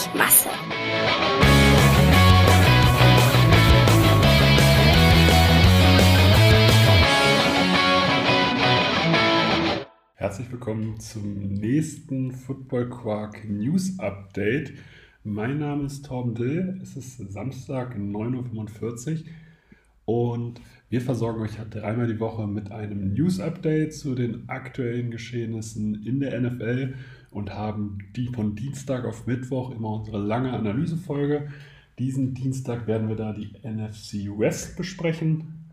sich Masse. Herzlich willkommen zum nächsten Football Quark News Update. Mein Name ist Torben Dill, es ist Samstag 9:45 Uhr und wir versorgen euch dreimal die Woche mit einem News Update zu den aktuellen Geschehnissen in der NFL und haben die von Dienstag auf Mittwoch immer unsere lange Analysefolge. Diesen Dienstag werden wir da die NFC West besprechen.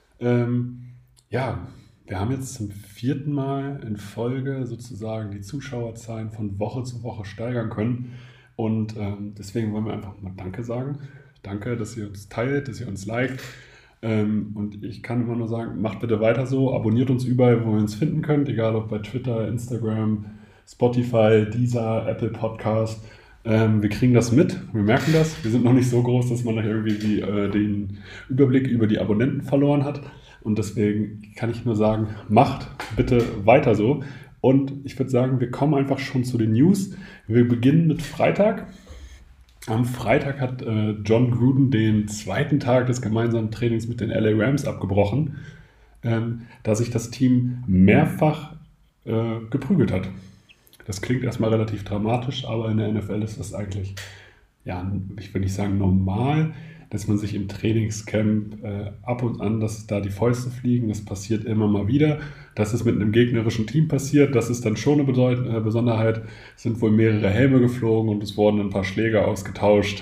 Wir haben jetzt zum 4. Mal in Folge sozusagen die Zuschauerzahlen von Woche zu Woche steigern können. Und deswegen wollen wir einfach mal Danke sagen. Danke, dass ihr uns teilt, dass ihr uns liked. Und ich kann immer nur sagen, macht bitte weiter so. Abonniert uns überall, wo ihr uns finden könnt. Egal ob bei Twitter, Instagram, Spotify, Deezer, Apple Podcast. Wir kriegen das mit, wir merken das. Wir sind noch nicht so groß, dass man noch irgendwie den Überblick über die Abonnenten verloren hat. Und deswegen kann ich nur sagen, macht bitte weiter so. Und ich würde sagen, wir kommen einfach schon zu den News. Wir beginnen mit Freitag. Am Freitag hat John Gruden den zweiten Tag des gemeinsamen Trainings mit den LA Rams abgebrochen, da sich das Team mehrfach geprügelt hat. Das klingt erstmal relativ dramatisch, aber in der NFL ist das eigentlich, ich will nicht sagen normal, dass man sich im Trainingscamp ab und an, dass da die Fäuste fliegen. Das passiert immer mal wieder. Dass es mit einem gegnerischen Team passiert, das ist dann schon eine Besonderheit. Es sind wohl mehrere Helme geflogen und es wurden ein paar Schläger ausgetauscht.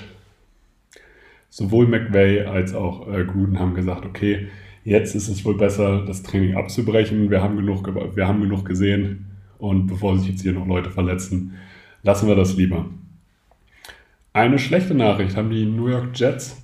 Sowohl McVay als auch Gruden haben gesagt, okay, jetzt ist es wohl besser, das Training abzubrechen. Wir haben genug gesehen und bevor sich jetzt hier noch Leute verletzen, lassen wir das lieber. Eine schlechte Nachricht haben die New York Jets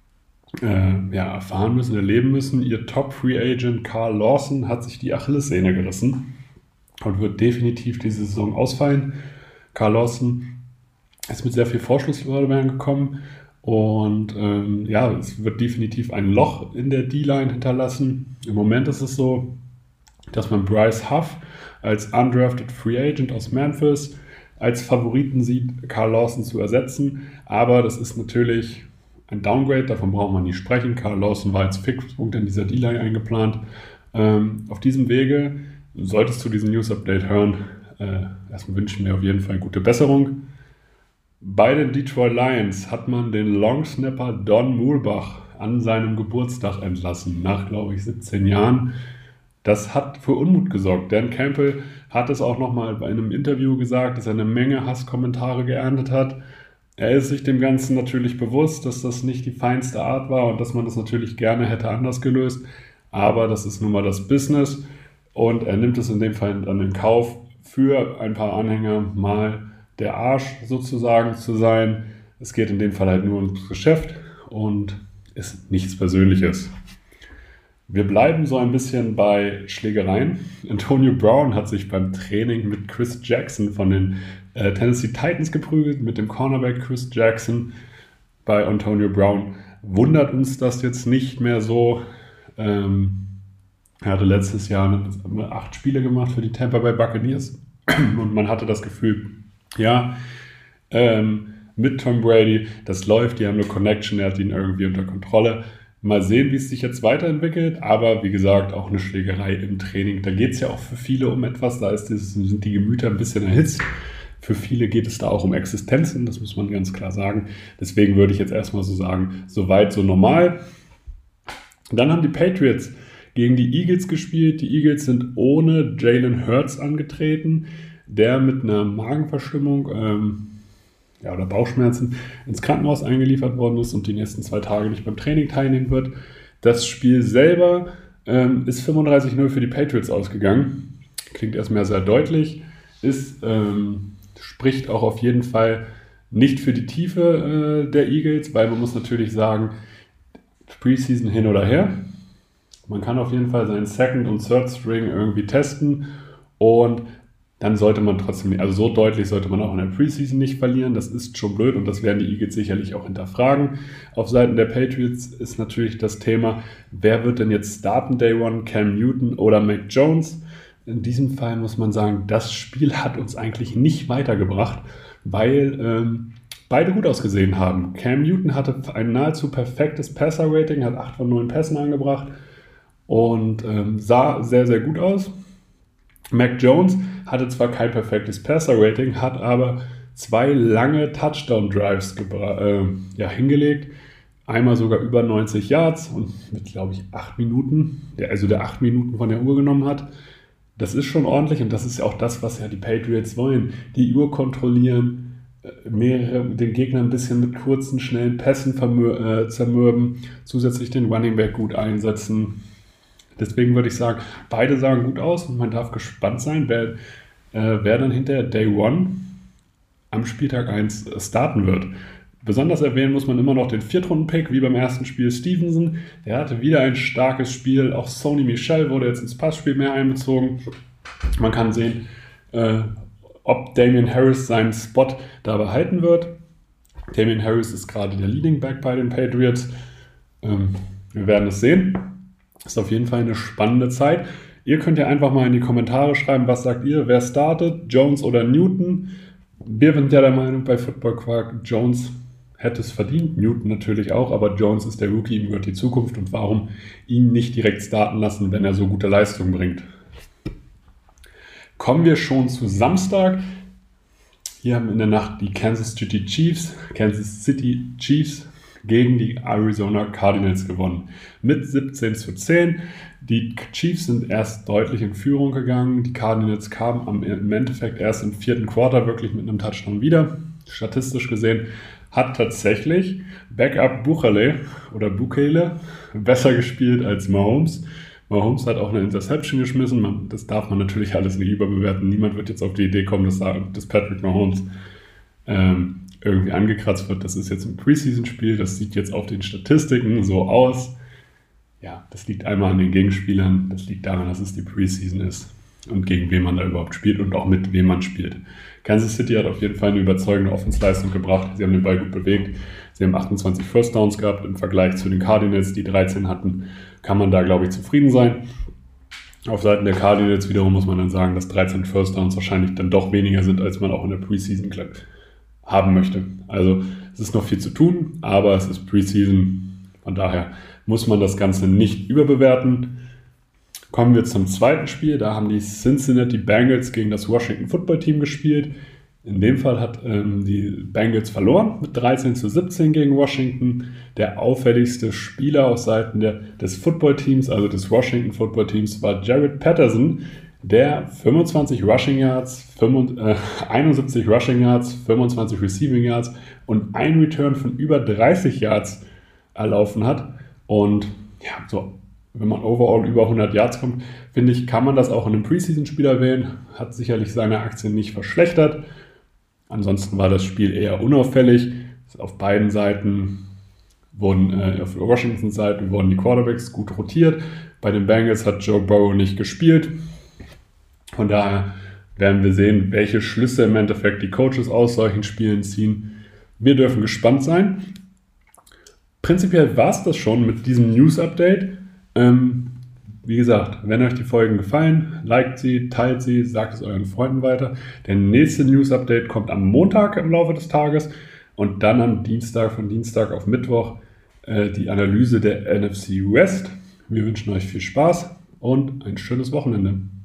erfahren müssen, erleben müssen. Ihr Top-Free-Agent Carl Lawson hat sich die Achillessehne gerissen und wird definitiv diese Saison ausfallen. Carl Lawson ist mit sehr viel Vorschusslorbeeren gekommen und es wird definitiv ein Loch in der D-Line hinterlassen. Im Moment ist es so, dass man Bryce Huff als undrafted Free Agent aus Memphis als Favoriten sieht, Carl Lawson zu ersetzen, aber das ist natürlich ein Downgrade, davon braucht man nicht sprechen. Carl Lawson war als Fixpunkt in dieser D-Line eingeplant. Auf diesem Wege solltest du diesen News-Update hören. Erstmal wünschen wir auf jeden Fall gute Besserung. Bei den Detroit Lions hat man den Longsnapper Don Muhlbach an seinem Geburtstag entlassen, nach, glaube ich, 17 Jahren. Das hat für Unmut gesorgt. Dan Campbell hat es auch nochmal bei einem Interview gesagt, dass er eine Menge Hasskommentare geerntet hat. Er ist sich dem Ganzen natürlich bewusst, dass das nicht die feinste Art war und dass man das natürlich gerne hätte anders gelöst. Aber das ist nun mal das Business und er nimmt es in dem Fall dann in Kauf, für ein paar Anhänger mal der Arsch sozusagen zu sein. Es geht in dem Fall halt nur ums Geschäft und ist nichts Persönliches. Wir bleiben so ein bisschen bei Schlägereien. Antonio Brown hat sich beim Training mit Chris Jackson von den Tennessee Titans geprügelt, mit dem Cornerback Chris Jackson. Bei Antonio Brown wundert uns das jetzt nicht mehr so. Er hatte letztes Jahr 8 Spiele gemacht für die Tampa Bay Buccaneers und man hatte das Gefühl, mit Tom Brady, das läuft, die haben eine Connection, er hat ihn irgendwie unter Kontrolle. Mal sehen, wie es sich jetzt weiterentwickelt, aber wie gesagt, auch eine Schlägerei im Training. Da geht es ja auch für viele um etwas, sind die Gemüter ein bisschen erhitzt. Für viele geht es da auch um Existenzen, das muss man ganz klar sagen. Deswegen würde ich jetzt erstmal so sagen, so weit, so normal. Dann haben die Patriots gegen die Eagles gespielt. Die Eagles sind ohne Jalen Hurts angetreten, der mit einer Magenverstimmung oder Bauchschmerzen ins Krankenhaus eingeliefert worden ist und die nächsten 2 Tage nicht beim Training teilnehmen wird. Das Spiel selber ist 35-0 für die Patriots ausgegangen. Klingt erstmal sehr deutlich. Spricht auch auf jeden Fall nicht für die Tiefe der Eagles, weil man muss natürlich sagen, Preseason hin oder her. Man kann auf jeden Fall seinen Second- und Third-String irgendwie testen und dann sollte man trotzdem, also so deutlich sollte man auch in der Preseason nicht verlieren. Das ist schon blöd und das werden die Eagles sicherlich auch hinterfragen. Auf Seiten der Patriots ist natürlich das Thema, wer wird denn jetzt starten Day One, Cam Newton oder Mac Jones? In diesem Fall muss man sagen, das Spiel hat uns eigentlich nicht weitergebracht, weil beide gut ausgesehen haben. Cam Newton hatte ein nahezu perfektes Passer-Rating, hat 8 von 9 Pässen angebracht und sah sehr, sehr gut aus. Mac Jones hatte zwar kein perfektes Passer-Rating, hat aber 2 lange Touchdown-Drives hingelegt. Einmal sogar über 90 Yards und mit, glaube ich, 8 Minuten, der 8 Minuten von der Uhr genommen hat. Das ist schon ordentlich und das ist ja auch das, was ja die Patriots wollen. Die Uhr kontrollieren, den Gegner ein bisschen mit kurzen, schnellen Pässen zermürben, zusätzlich den Running Back gut einsetzen. Deswegen würde ich sagen, beide sahen gut aus und man darf gespannt sein, wer dann hinterher Day One am Spieltag 1 starten wird. Besonders erwähnen muss man immer noch den Viertrunden-Pick, wie beim ersten Spiel Stevenson. Der hatte wieder ein starkes Spiel. Auch Sony Michel wurde jetzt ins Passspiel mehr einbezogen. Man kann sehen, ob Damien Harris seinen Spot da behalten wird. Damien Harris ist gerade der Leading Back bei den Patriots. Wir werden es sehen. Ist auf jeden Fall eine spannende Zeit. Ihr könnt ja einfach mal in die Kommentare schreiben, was sagt ihr, wer startet, Jones oder Newton? Wir sind ja der Meinung bei Football Quark, Jones hätte es verdient, Newton natürlich auch, aber Jones ist der Rookie, ihm gehört die Zukunft und warum ihn nicht direkt starten lassen, wenn er so gute Leistung bringt. Kommen wir schon zu Samstag. Hier haben in der Nacht die Kansas City Chiefs gegen die Arizona Cardinals gewonnen. Mit 17-10. Die Chiefs sind erst deutlich in Führung gegangen. Die Cardinals kamen im Endeffekt erst im 4. Quarter wirklich mit einem Touchdown wieder. Statistisch gesehen hat tatsächlich Backup Bukele besser gespielt als Mahomes. Mahomes hat auch eine Interception geschmissen. Das darf man natürlich alles nicht überbewerten. Niemand wird jetzt auf die Idee kommen, dass Patrick Mahomes irgendwie angekratzt wird. Das ist jetzt ein Preseason-Spiel. Das sieht jetzt auf den Statistiken so aus. Ja, das liegt einmal an den Gegenspielern. Das liegt daran, dass es die Preseason ist und gegen wen man da überhaupt spielt und auch mit wem man spielt. Kansas City hat auf jeden Fall eine überzeugende Offensleistung gebracht. Sie haben den Ball gut bewegt. Sie haben 28 First Downs gehabt im Vergleich zu den Cardinals, die 13 hatten. Kann man da, glaube ich, zufrieden sein. Auf Seiten der Cardinals wiederum muss man dann sagen, dass 13 First Downs wahrscheinlich dann doch weniger sind, als man auch in der Preseason haben möchte. Also es ist noch viel zu tun, aber es ist Preseason. Von daher muss man das Ganze nicht überbewerten. Kommen wir zum zweiten Spiel. Da haben die Cincinnati Bengals gegen das Washington Football Team gespielt. In dem Fall hat die Bengals verloren mit 13-17 gegen Washington. Der auffälligste Spieler auf Seiten des Football-Teams, also des Washington Football-Teams, war Jared Patterson, der 25 Rushing Yards, 71 Rushing Yards, 25 Receiving Yards und ein Return von über 30 Yards erlaufen hat. Und ja, so, wenn man overall über 100 Yards kommt, finde ich, kann man das auch in einem Preseason-Spieler wählen. Hat sicherlich seine Aktien nicht verschlechtert. Ansonsten war das Spiel eher unauffällig. Auf beiden Seiten auf der Washington-Seite wurden die Quarterbacks gut rotiert. Bei den Bengals hat Joe Burrow nicht gespielt. Von daher werden wir sehen, welche Schlüsse im Endeffekt die Coaches aus solchen Spielen ziehen. Wir dürfen gespannt sein. Prinzipiell war es das schon mit diesem News-Update. Wie gesagt, wenn euch die Folgen gefallen, liked sie, teilt sie, sagt es euren Freunden weiter. Der nächste News-Update kommt am Montag im Laufe des Tages und dann am Dienstag, von Dienstag auf Mittwoch, die Analyse der NFC West. Wir wünschen euch viel Spaß und ein schönes Wochenende.